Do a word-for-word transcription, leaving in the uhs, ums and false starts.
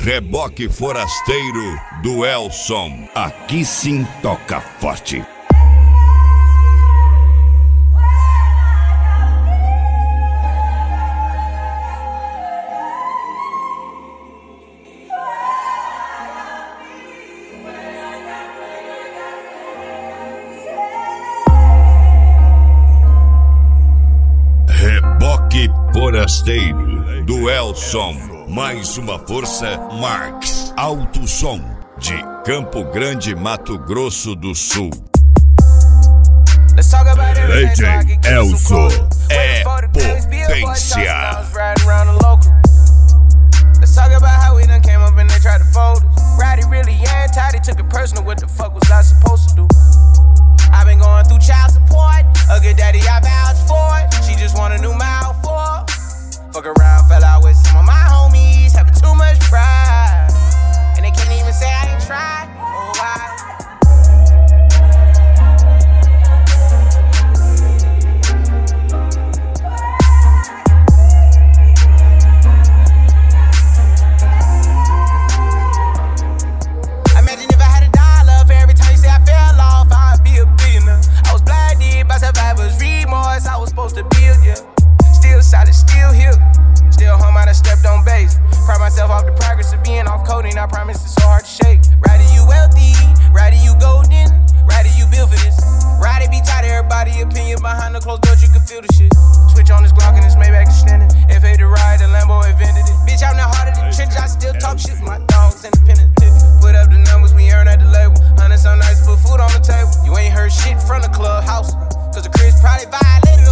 Reboque Forasteiro do Elson. Aqui sim toca forte. Reboque Forasteiro do Elson. Mais uma força, Marx Alto Som, de Campo Grande, Mato Grosso do Sul. D J Elson é potência. Let's talk about how we done came up and they tried to fold us. Roddy really anti, they took it personal. What the fuck was I supposed to do? I've been going through child support. A good daddy, I vouched for it. She just want a new mouth for. Fuck around, fell out with some of my homies, having too much pride, and they can't even say I ain't tried. Oh, why? Imagine if I had a dollar for every time you say I fell off, I'd be a billionaire. I was blinded by survivor's remorse. I was supposed to build you. Still solid, still here. Still home, I done stepped on base. Pride myself off the progress of being off coding. I promise it's so hard to shake. Rather you wealthy, rather you golden, rather you built for this. Rather be tight of everybody opinion behind the closed doors, you can feel the shit. Switch on this Glock and this Maybach extended. F A to ride, the Lambo invented it. Bitch, I'm the heart of the trenches, I still talk shit. My dogs independent tip. Put up the numbers we earn at the label. Hundred some nights, put food on the table. You ain't heard shit from the clubhouse, cause the Chris probably violated.